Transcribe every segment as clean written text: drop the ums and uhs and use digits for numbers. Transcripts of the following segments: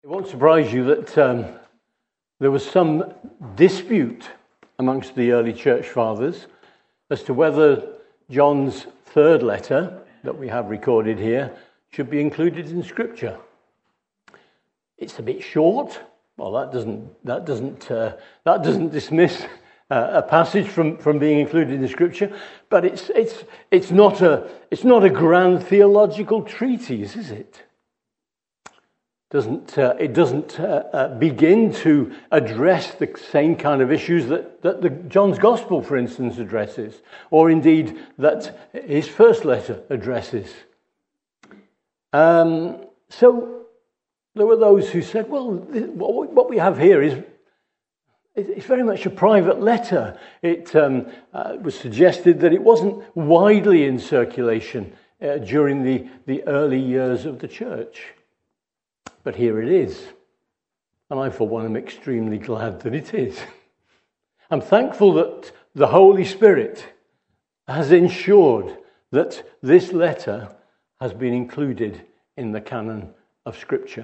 It won't surprise you that there was some dispute amongst the early church fathers as to whether John's third letter that we have recorded here should be included in Scripture. It's a bit short. Well, that doesn't dismiss a passage from being included in Scripture, but it's not a grand theological treatise, is it? It doesn't begin to address the same kind of issues that John's Gospel, for instance, addresses, or indeed that his first letter addresses. So there were those who said, well, what we have here is it's very much a private letter. It was suggested that it wasn't widely in circulation during the early years of the church. But here it is. And I, for one, am extremely glad that it is. I'm thankful that the Holy Spirit has ensured that this letter has been included in the canon of Scripture.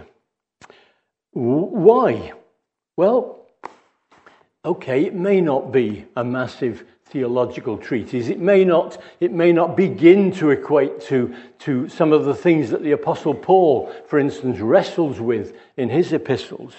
Why? Well, okay, it may not be a massive theological treatise. It may not begin to equate to some of the things that the Apostle Paul, for instance, wrestles with in his epistles.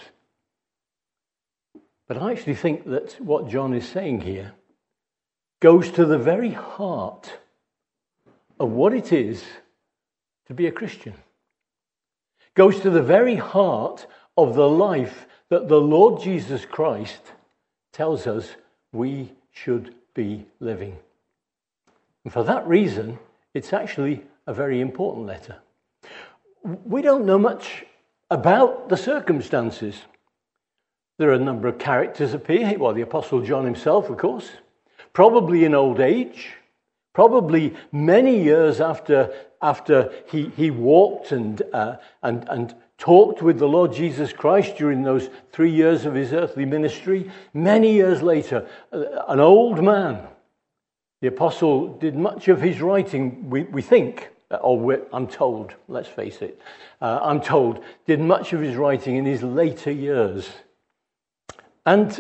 But I actually think that what John is saying here goes to the very heart of what it is to be a Christian. Goes to the very heart of the life that the Lord Jesus Christ tells us we should be living. And for that reason, it's actually a very important letter. We don't know much about the circumstances. There are a number of characters appear. Well, the Apostle John himself, of course, probably in old age, probably many years after he walked and talked with the Lord Jesus Christ during those 3 years of his earthly ministry. Many years later, an old man, the apostle did much of his writing, we think, I'm told, let's face it, I'm told, did much of his writing in his later years. And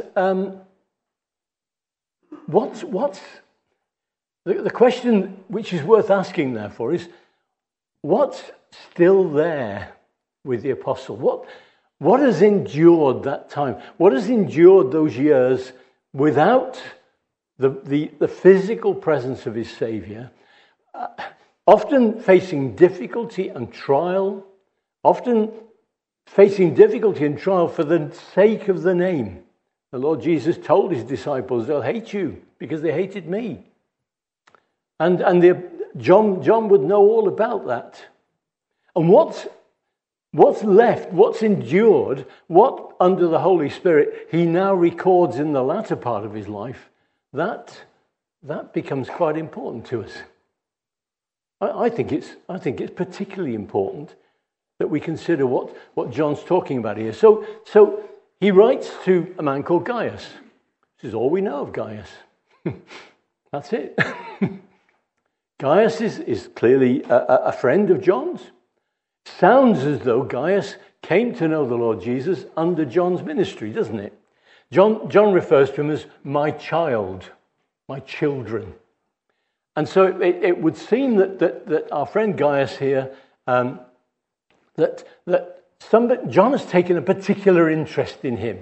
what's the question which is worth asking, therefore, is what's still there with the apostle? What has endured that time? What has endured those years without the physical presence of his Saviour? Often facing difficulty and trial, often facing difficulty and trial for the sake of the name. The Lord Jesus told his disciples, they'll hate you because they hated me. And John would know all about that. And what's left, what's endured, what under the Holy Spirit he now records in the latter part of his life, that becomes quite important to us. I think it's particularly important that we consider what John's talking about here. So he writes to a man called Gaius. This is all we know of Gaius. That's it. Gaius is clearly a friend of John's. Sounds as though Gaius came to know the Lord Jesus under John's ministry, doesn't it? John refers to him as my child, my children. And so it would seem that our friend Gaius here, that John has taken a particular interest in him.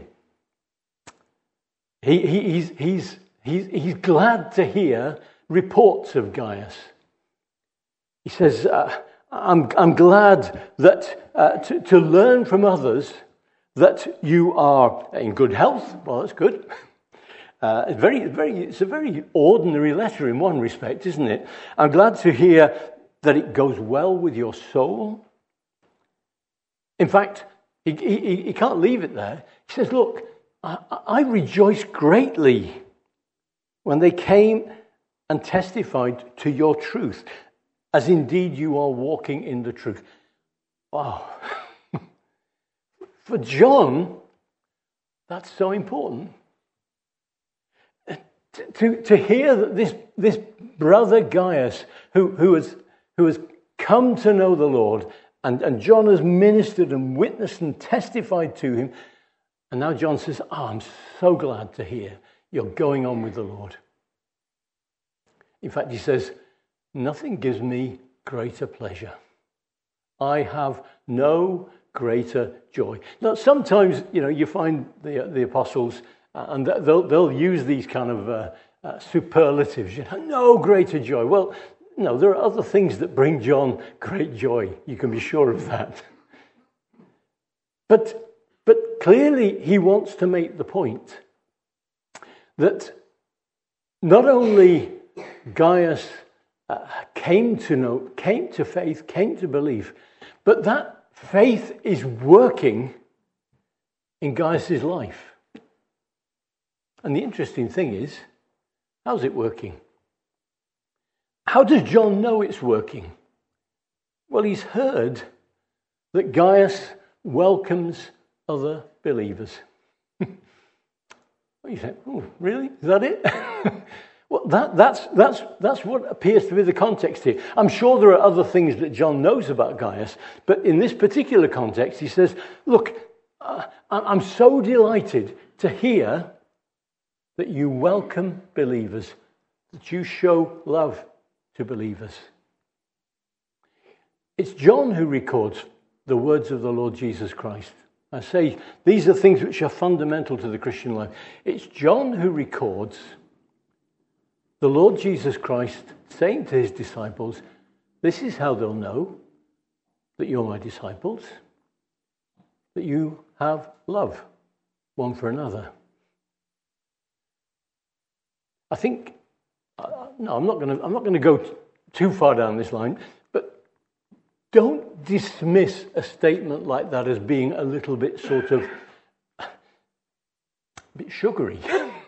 He's glad to hear reports of Gaius. He says, I'm glad that to learn from others that you are in good health. Well, that's good. It's a very ordinary letter in one respect, isn't it? I'm glad to hear that it goes well with your soul. In fact, he can't leave it there. He says, look, I rejoice greatly when they came and testified to your truth, as indeed you are walking in the truth. Wow. For John, that's so important. To hear that this brother Gaius, who has come to know the Lord And John has ministered and witnessed and testified to him. And now John says, I'm so glad to hear you're going on with the Lord. In fact, he says, nothing gives me greater pleasure. I have no greater joy. Now, sometimes, you find the apostles, and they'll use these kind of superlatives. No greater joy. Well, no, there are other things that bring John great joy. You can be sure of that. But clearly, he wants to make the point that not only Gaius came to faith, came to belief, but that faith is working in Gaius' life. And the interesting thing is, how's it working? How does John know it's working? Well, he's heard that Gaius welcomes other believers. You think, oh, really? Is that it? Well, that's what appears to be the context here. I'm sure there are other things that John knows about Gaius, but in this particular context, he says, look, I'm so delighted to hear that you welcome believers, that you show love to believers. It's John who records the words of the Lord Jesus Christ. I say these are things which are fundamental to the Christian life. It's John who records the Lord Jesus Christ saying to his disciples, this is how they'll know that you're my disciples, that you have love one for another. I think, no, I'm not going to go too far down this line, but don't dismiss a statement like that as being a little bit sort of a bit sugary.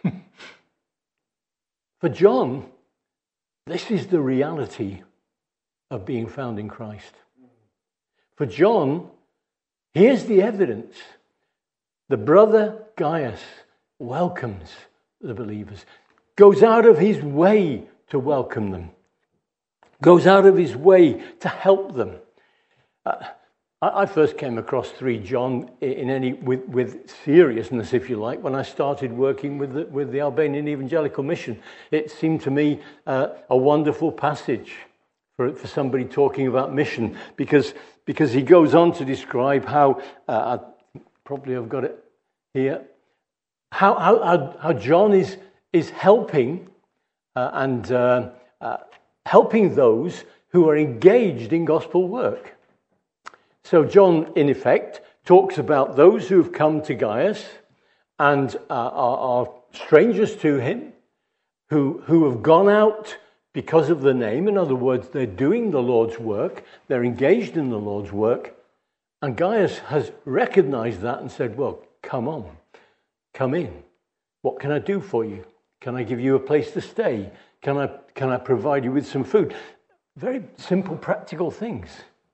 For John, this is the reality of being found in Christ. For John, here's the evidence. The brother Gaius welcomes the believers, goes out of his way to welcome them, goes out of his way to help them. I first came across 3 John with seriousness, if you like, when I started working with the Albanian Evangelical Mission. It seemed to me a wonderful passage for somebody talking about mission, because he goes on to describe how I've got it here, how John is helping and helping those who are engaged in gospel work. So John, in effect, talks about those who have come to Gaius and are strangers to him, who have gone out because of the name. In other words, they're doing the Lord's work, they're engaged in the Lord's work, and Gaius has recognized that and said, well, come on, come in. What can I do for you? Can I give you a place to stay? Can I provide you with some food? Very simple, practical things.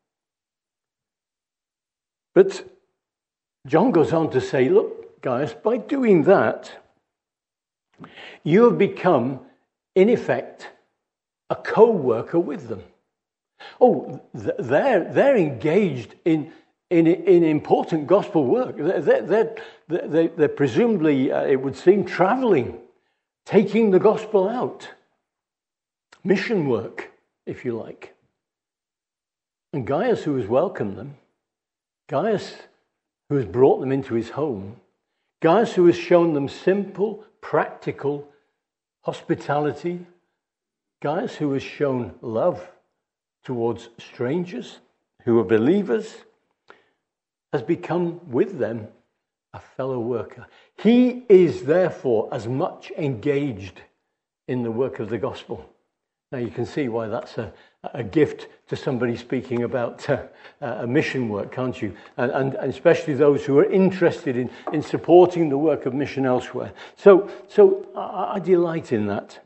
But John goes on to say, look, Gaius, by doing that, you have become, in effect, a co-worker with them. Oh, they're engaged in important gospel work. They're presumably, it would seem, traveling, taking the gospel out. Mission work, if you like. And Gaius, who has welcomed them, Gaius, who has brought them into his home, Gaius, who has shown them simple, practical hospitality, Gaius, who has shown love towards strangers who are believers, has become with them a fellow worker. He is therefore as much engaged in the work of the gospel. Now you can see why that's a gift to somebody speaking about a mission work, can't you? And especially those who are interested in supporting the work of mission elsewhere. So I delight in that.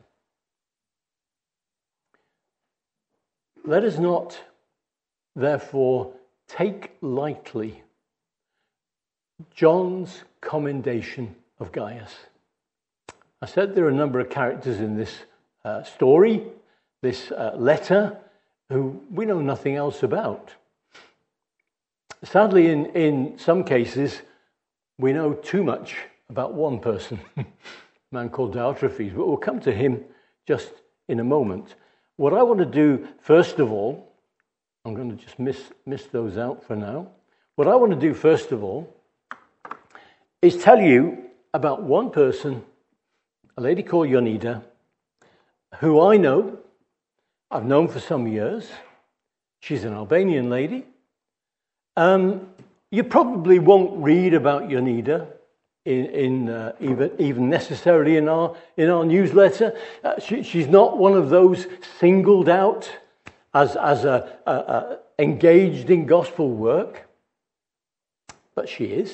Let us not, therefore, take lightly John's commendation of Gaius. I said there are a number of characters in this story, this letter, who we know nothing else about. sadly, in some cases, we know too much about one person, a man called Diotrephes, but we'll come to him just in a moment. What I want to do, first of all, I'm going to just miss those out for now. What I want to do, first of all, is tell you about one person, a lady called Ionida, who I know, I've known for some years. She's an Albanian lady. You probably won't read about Ionida even necessarily in our newsletter. She's not one of those singled out as engaged in gospel work, but she is.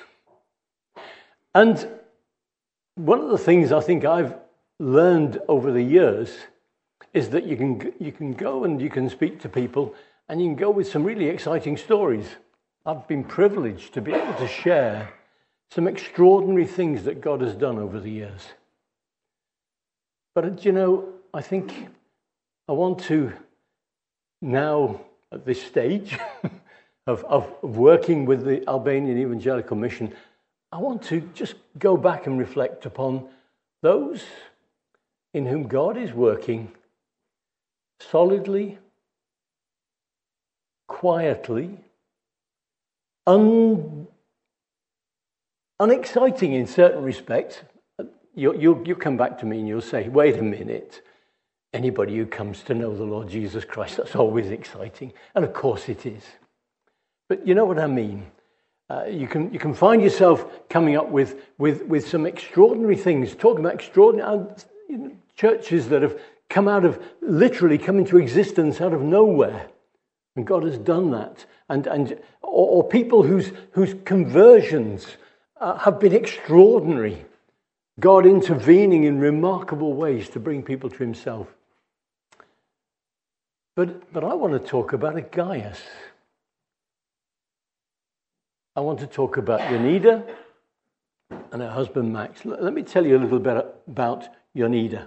And one of the things I think I've learned over the years is that you can go and you can speak to people and you can go with some really exciting stories. I've been privileged to be able to share some extraordinary things that God has done over the years. But, I think I want to now, at this stage of working with the Albanian Evangelical Mission, I want to just go back and reflect upon those in whom God is working solidly, quietly, unexciting in certain respects. You'll come back to me and you'll say, wait a minute, anybody who comes to know the Lord Jesus Christ, that's always exciting. And of course it is. But you know what I mean. You can find yourself coming up with some extraordinary things, talking about extraordinary churches that have literally come into existence out of nowhere. And God has done that. Or people whose conversions have been extraordinary. God intervening in remarkable ways to bring people to himself. But I want to talk about a Gaius. I want to talk about Ionida and her husband Max. Let me tell you a little bit about Ionida.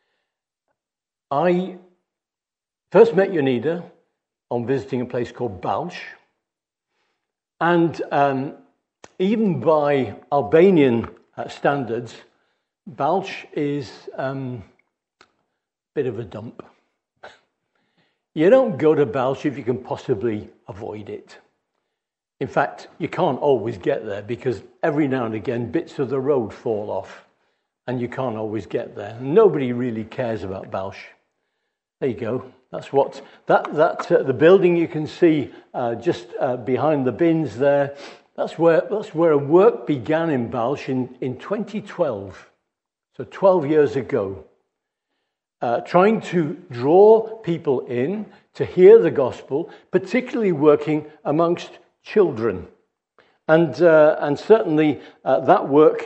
I first met Ionida on visiting a place called Balch. And even by Albanian standards, Balch is a bit of a dump. You don't go to Balch if you can possibly avoid it. In fact, you can't always get there because every now and again bits of the road fall off and you can't always get there. Nobody really cares about Balch. There you go. That's what the building you can see just behind the bins there. That's where a work began in Balch in 2012, so 12 years ago, trying to draw people in to hear the gospel, particularly working amongst children, and certainly that work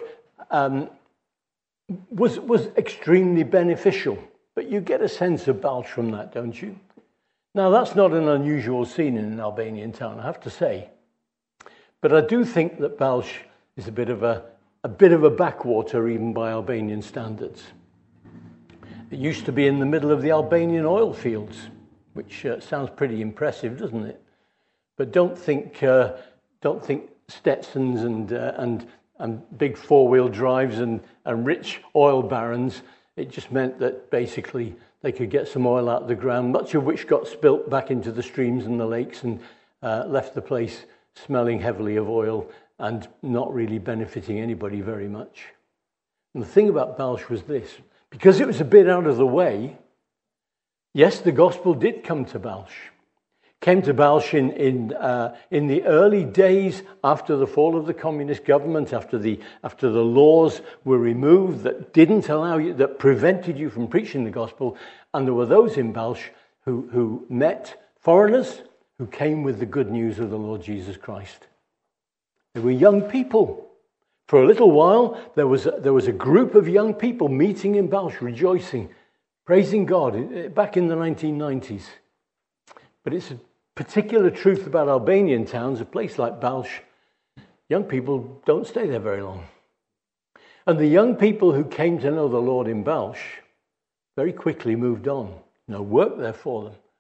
was extremely beneficial. But you get a sense of Balch from that, don't you? Now, that's not an unusual scene in an Albanian town, I have to say. But I do think that Balch is a bit of a backwater, even by Albanian standards. It used to be in the middle of the Albanian oil fields, which sounds pretty impressive, doesn't it? But don't think Stetsons and big four-wheel drives and rich oil barons. It just meant that basically they could get some oil out of the ground, much of which got spilt back into the streams and the lakes and left the place smelling heavily of oil and not really benefiting anybody very much. And the thing about Balch was this: because it was a bit out of the way, yes, the gospel did come to Balch. Came to Balch in the early days after the fall of the communist government, after the laws were removed that didn't allow you, that prevented you from preaching the gospel, and there were those in Balch who met foreigners who came with the good news of the Lord Jesus Christ. They were young people. For a little while, there was a group of young people meeting in Balch, rejoicing, praising God back in the 1990s. But it's a particular truth about Albanian towns, a place like Balch, young people don't stay there very long. And the young people who came to know the Lord in Balch very quickly moved on. No work there for them.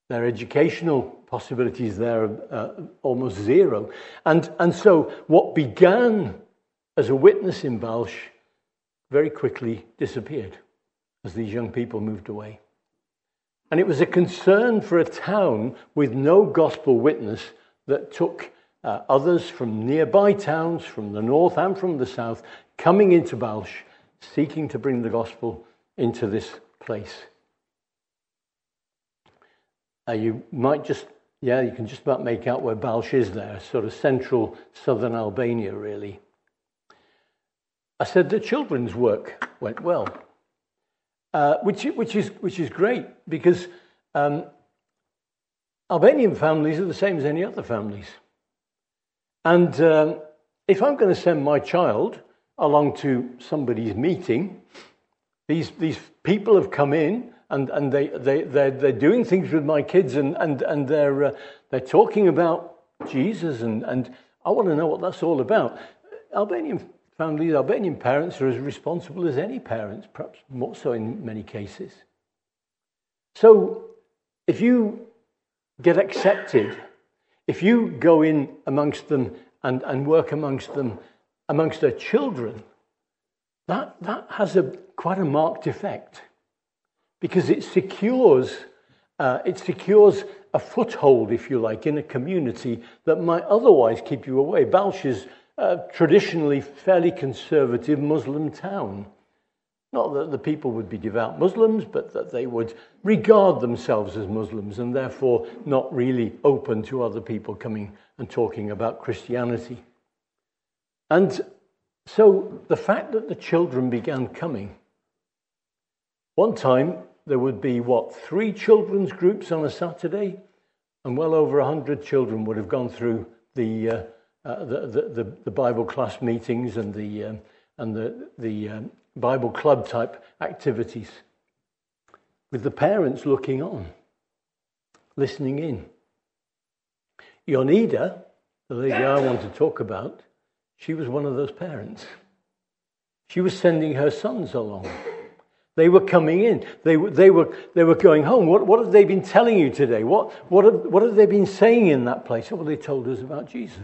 Their educational possibilities there are almost zero. And so what began as a witness in Balch very quickly disappeared as these young people moved away. And it was a concern for a town with no gospel witness that took others from nearby towns, from the north and from the south, coming into Balch, seeking to bring the gospel into this place. You might just, you can just about make out where Balch is there, sort of central southern Albania, really. I said the children's work went well, which is great, because Albanian families are the same as any other families. And if I'm going to send my child along to somebody's meeting, these people have come in and they're doing things with my kids and they're talking about Jesus and I want to know what that's all about. Albanian families, Albanian parents are as responsible as any parents, perhaps more so in many cases. So if you get accepted, if you go in amongst them and work amongst them, amongst their children, that has quite a marked effect, because it secures a foothold, if you like, in a community that might otherwise keep you away. Balch is a traditionally fairly conservative Muslim town. Not that the people would be devout Muslims, but that they would regard themselves as Muslims and therefore not really open to other people coming and talking about Christianity. And so the fact that the children began coming, one time there would be, 3 children's groups on a Saturday, and well over 100 children would have gone through the Bible class meetings and the Bible club type activities, with the parents looking on, listening in. Ionida, the lady I want to talk about, she was one of those parents. She was sending her sons along. They were coming in. They were going home. What have they been telling you today? What have they been saying in that place? Well, they told us about Jesus.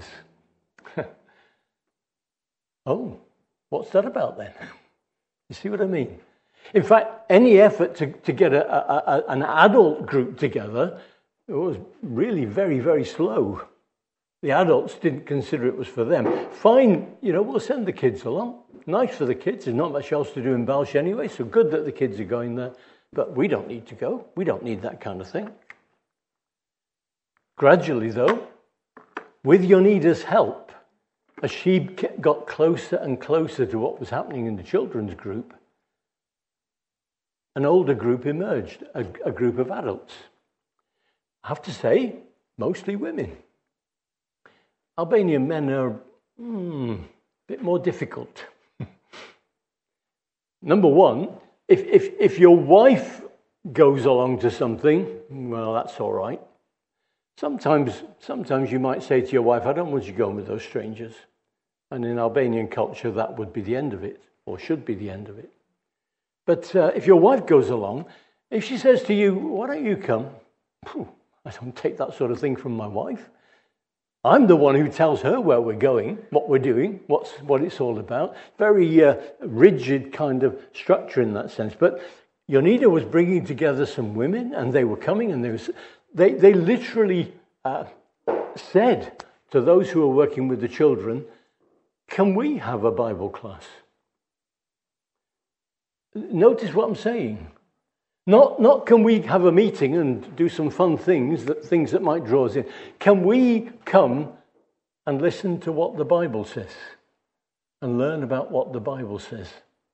Oh, what's that about then? You see what I mean? In fact, any effort to get an adult group together was really very, very slow. The adults didn't consider it was for them. Fine, we'll send the kids along. Nice for the kids. There's not much else to do in Balch anyway, so good that the kids are going there. But we don't need to go. We don't need that kind of thing. Gradually, though, with Ionida's help, as she got closer and closer to what was happening in the children's group, an older group emerged, a group of adults. I have to say, mostly women. Albanian men are a bit more difficult. Number one, if your wife goes along to something, well, that's all right. Sometimes you might say to your wife, I don't want you going with those strangers. And in Albanian culture, that would be the end of it, or should be the end of it. But if your wife goes along, if she says to you, why don't you come? I don't take that sort of thing from my wife. I'm the one who tells her where we're going, what we're doing, what it's all about. Very rigid kind of structure in that sense. But Ionida was bringing together some women, and they were coming, and they literally said to those who were working with the children, can we have a Bible class? Notice what I'm saying. Not can we have a meeting and do some fun things that might draw us in. Can we come and listen to what the Bible says and learn about what the Bible says?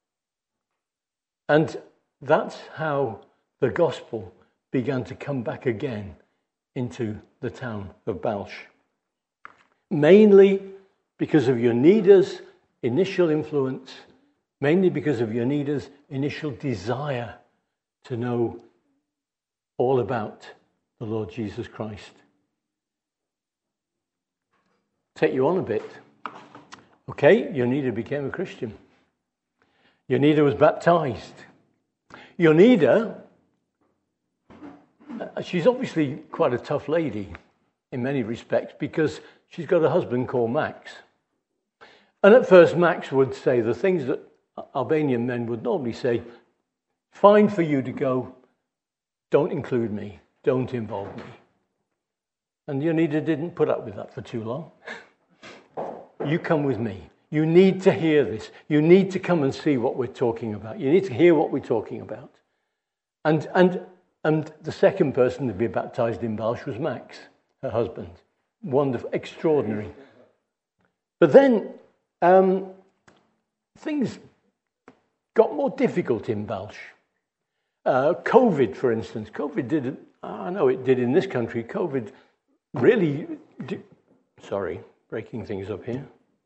And that's how the gospel began to come back again into the town of Balch. Mainly because of Ionida's initial influence, mainly because of Ionida's initial desire to know all about the Lord Jesus Christ. Take you on a bit. Okay, Ionida became a Christian. Ionida was baptized. Ionida, she's obviously quite a tough lady in many respects because she's got a husband called Max. And at first, Max would say the things that Albanian men would normally say: fine for you to go, don't include me, don't involve me. And Jonida didn't put up with that for too long. You come with me. You need to hear this. You need to come and see what we're talking about. You need to hear what we're talking about. And the second person to be baptized in Balch was Max, her husband. Wonderful, extraordinary. But then things got more difficult in Balch. COVID, for instance. COVID did, I know it did in this country, COVID really did, sorry, breaking things up here.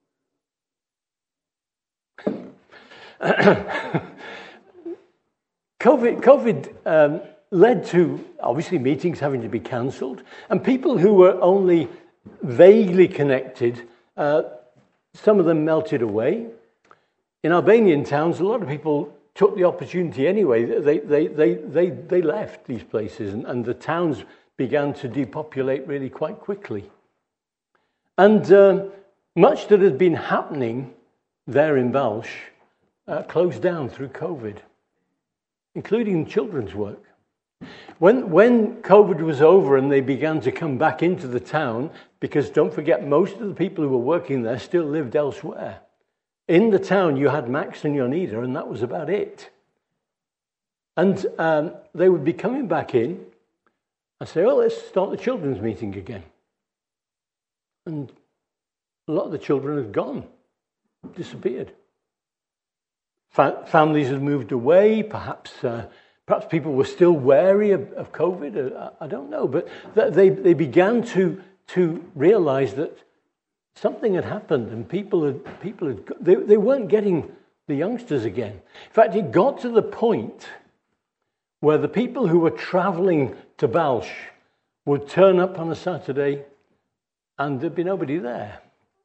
COVID led to, obviously, meetings having to be cancelled, and people who were only vaguely connected, some of them melted away. In Albanian towns, a lot of people took the opportunity anyway. They left these places, and the towns began to depopulate really quite quickly. And much that had been happening there in Balch closed down through COVID, including children's work. When COVID was over and they began to come back into the town, because don't forget, most of the people who were working there still lived elsewhere. In the town, you had Max and Jonida, and that was about it. And they would be coming back in and say, oh, let's start the children's meeting again. And a lot of the children had gone, disappeared. Families had moved away, perhaps people were still wary of COVID, I don't know. But they began to realize that something had happened, and they weren't getting the youngsters again. In fact, it got to the point where the people who were traveling to Balch would turn up on a Saturday and there'd be nobody there.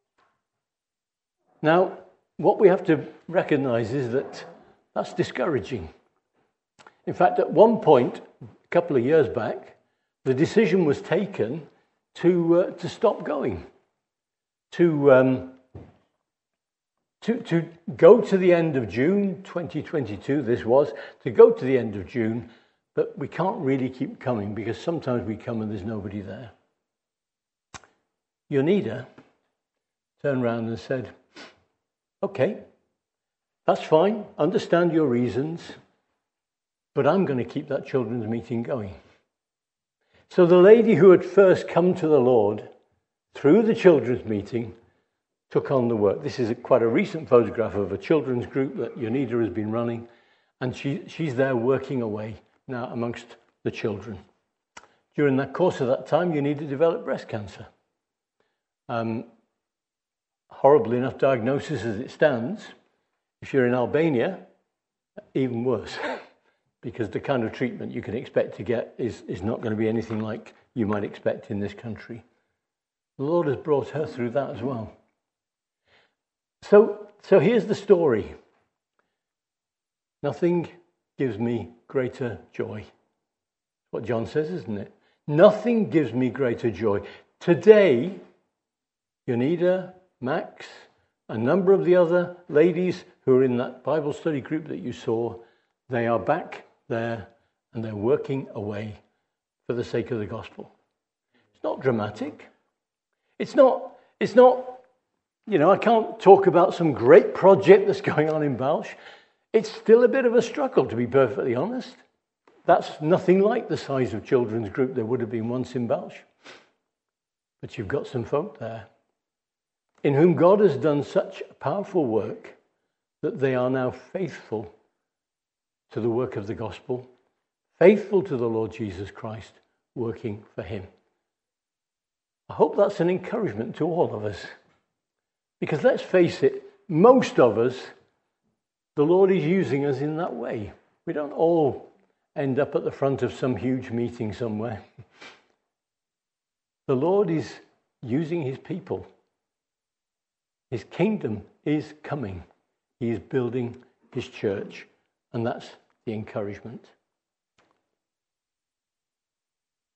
Now, what we have to recognize is that that's discouraging. In fact, at one point, a couple of years back, the decision was taken to stop going. To go to the end of June 2022, this was, to go to the end of June, but we can't really keep coming because sometimes we come and there's nobody there. Jonida turned around and said, okay, that's fine, understand your reasons, but I'm going to keep that children's meeting going. So the lady who had first come to the Lord through the children's meeting took on the work. This is quite a recent photograph of a children's group that Jonida has been running, and she's there working away now amongst the children. During that course of that time, Jonida developed breast cancer. Horrible enough diagnosis as it stands. If you're in Albania, even worse, because the kind of treatment you can expect to get is not going to be anything like you might expect in this country. The Lord has brought her through that as well. So here's the story. Nothing gives me greater joy. What John says, isn't it? Nothing gives me greater joy. Today, Jonida, Max, a number of the other ladies who are in that Bible study group that you saw, they are back there and they're working away for the sake of the gospel. It's not dramatic. It's not, I can't talk about some great project that's going on in Balch. It's still a bit of a struggle, to be perfectly honest. That's nothing like the size of children's group there would have been once in Balch. But you've got some folk there in whom God has done such powerful work that they are now faithful to the work of the gospel, faithful to the Lord Jesus Christ, working for him. I hope that's an encouragement to all of us. Because let's face it, most of us, the Lord is using us in that way. We don't all end up at the front of some huge meeting somewhere. The Lord is using his people. His kingdom is coming. He is building his church. And that's the encouragement.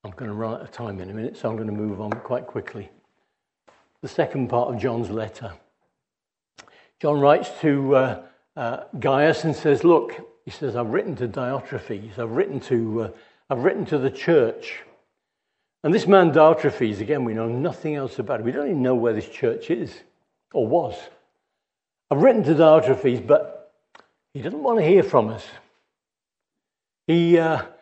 I'm going to run out of time in a minute, so I'm going to move on quite quickly. The second part of John's letter. John writes to Gaius and says, look, he says, I've written to Diotrephes, I've written to the church. And this man Diotrephes, again, we know nothing else about him. We don't even know where this church is or was. I've written to Diotrephes, but he doesn't want to hear from us. He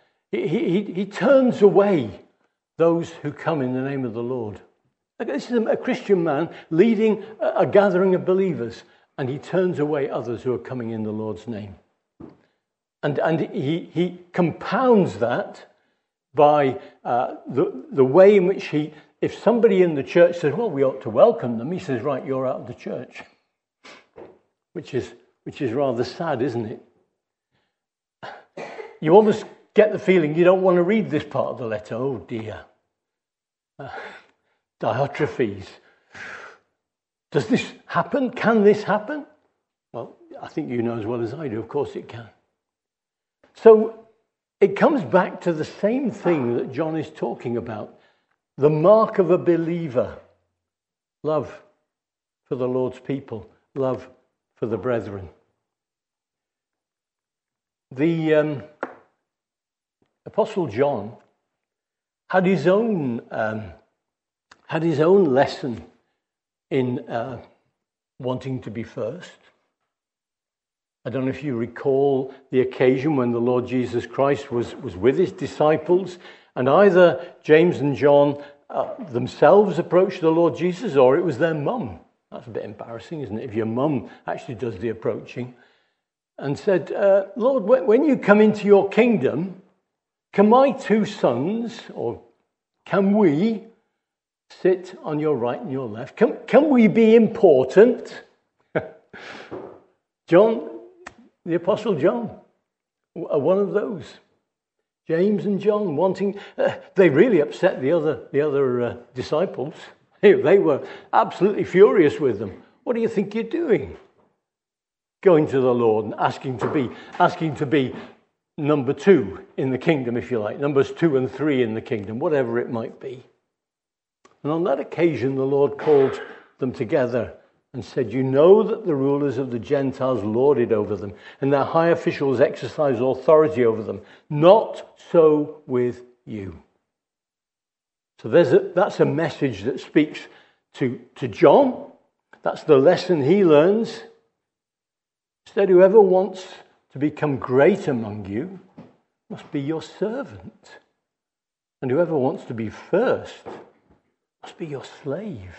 turns away those who come in the name of the Lord. This is a Christian man leading a gathering of believers, and he turns away others who are coming in the Lord's name. And he compounds that by the way in which if somebody in the church says, well, we ought to welcome them, he says, right, you're out of the church. Which is rather sad, isn't it? You almost get the feeling you don't want to read this part of the letter. Oh dear. Diotrephes. Does this happen? Can this happen? Well, I think you know as well as I do, of course it can. So it comes back to the same thing that John is talking about. The mark of a believer. Love for the Lord's people. Love for the brethren. The Apostle John had his own lesson in wanting to be first. I don't know if you recall the occasion when the Lord Jesus Christ was with his disciples, and either James and John themselves approached the Lord Jesus, or it was their mum. That's a bit embarrassing, isn't it, if your mum actually does the approaching, and said, Lord, when you come into your kingdom, can my two sons, or can we sit on your right and your left? Can we be important? John, the Apostle John, one of those. James and John wanting, they really upset the other disciples. They were absolutely furious with them. What do you think you're doing? Going to the Lord and asking to be number 2 in the kingdom, if you like, numbers 2 and 3 in the kingdom, whatever it might be. And on that occasion, the Lord called them together and said, you know that the rulers of the Gentiles lord it over them, and their high officials exercise authority over them. Not so with you. So that's a message that speaks to John. That's the lesson he learns. Instead, whoever wants to become great among you must be your servant. And whoever wants to be first must be your slave.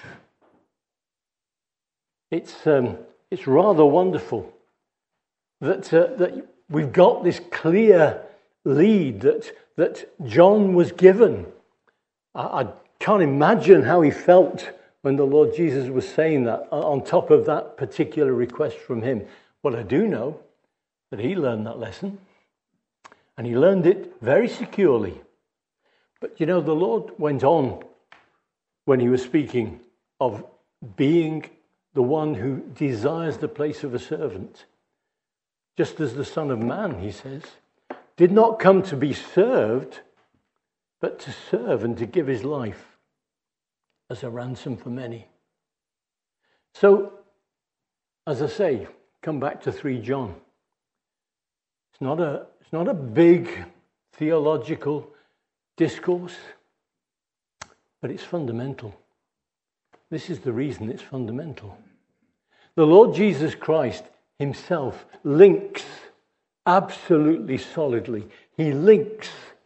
It's rather wonderful that we've got this clear lead that John was given. I can't imagine how he felt when the Lord Jesus was saying that on top of that particular request from him. What I do know, that he learned that lesson, and he learned it very securely. But the Lord went on when he was speaking of being the one who desires the place of a servant. Just as the Son of Man, he says, did not come to be served, but to serve and to give his life as a ransom for many. So, as I say, come back to 3 John. It's not a big theological discourse, but it's fundamental. This is the reason it's fundamental. The Lord Jesus Christ himself links absolutely solidly. He links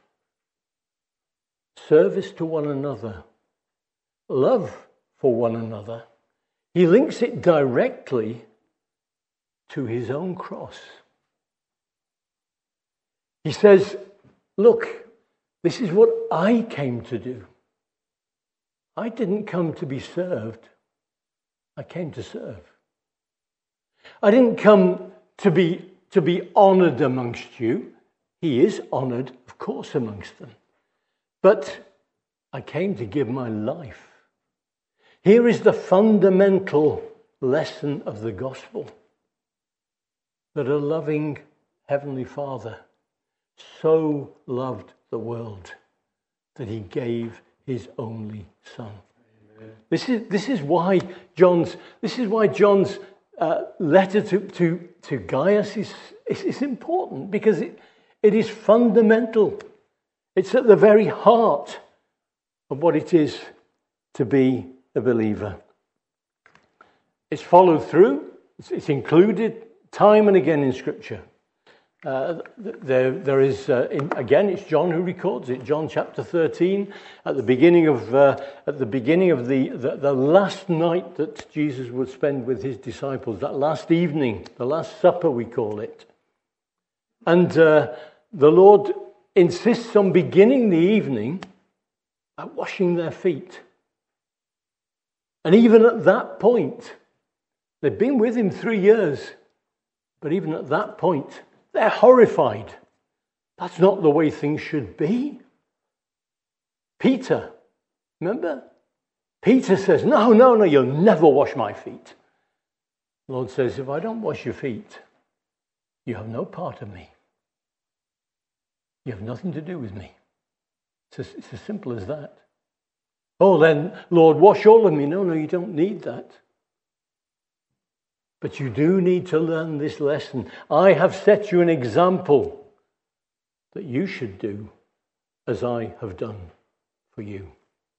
service to one another, love for one another. He links it directly to his own cross. He says, look, this is what I came to do. I didn't come to be served. I came to serve. I didn't come to be honoured amongst you. He is honoured, of course, amongst them. But I came to give my life. Here is the fundamental lesson of the gospel. That a loving Heavenly Father so loved the world that he gave his only Son. This is why John's letter to Gaius is important, because it is fundamental. It's at the very heart of what it is to be a believer. It's followed through. It's included time and again in Scripture. There is again. It's John who records it. John chapter 13, at the beginning of the last night that Jesus would spend with his disciples, that last evening, the Last Supper we call it, and the Lord insists on beginning the evening by washing their feet. And even at that point, they've been with him 3 years, but even at that point, they're horrified. That's not the way things should be. Peter, remember? Peter says, no, you'll never wash my feet. The Lord says, if I don't wash your feet, you have no part of me. You have nothing to do with me. It's as simple as that. Oh, then, Lord, wash all of me. No, you don't need that. But you do need to learn this lesson. I have set you an example that you should do as I have done for you.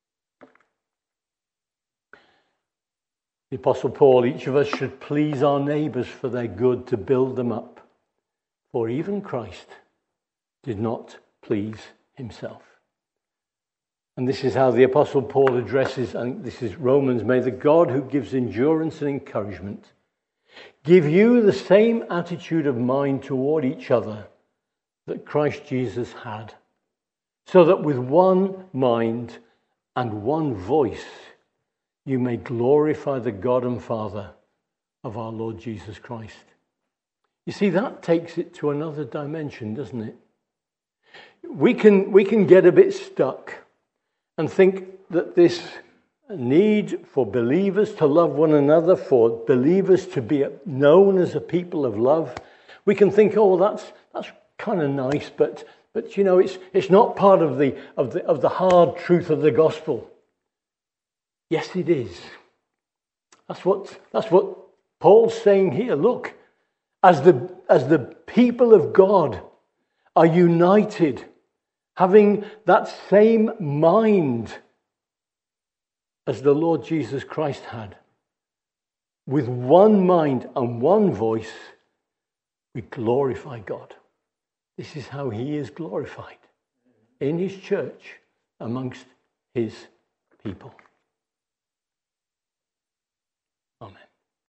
The Apostle Paul, each of us should please our neighbours for their good, to build them up. For even Christ did not please himself. And this is how the Apostle Paul addresses, and this is Romans, may the God who gives endurance and encouragement give you the same attitude of mind toward each other that Christ Jesus had, so that with one mind and one voice you may glorify the God and Father of our Lord Jesus Christ. You see, that takes it to another dimension, doesn't it? We can get a bit stuck and think that this need for believers to love one another, for believers to be known as a people of love, we can think, oh, that's kind of nice, but you know, it's not part of the hard truth of the gospel. Yes, it is. That's what Paul's saying here. Look, as the people of God are united, having that same mind as the Lord Jesus Christ had, with one mind and one voice, we glorify God. This is how he is glorified in his church amongst his people. Amen.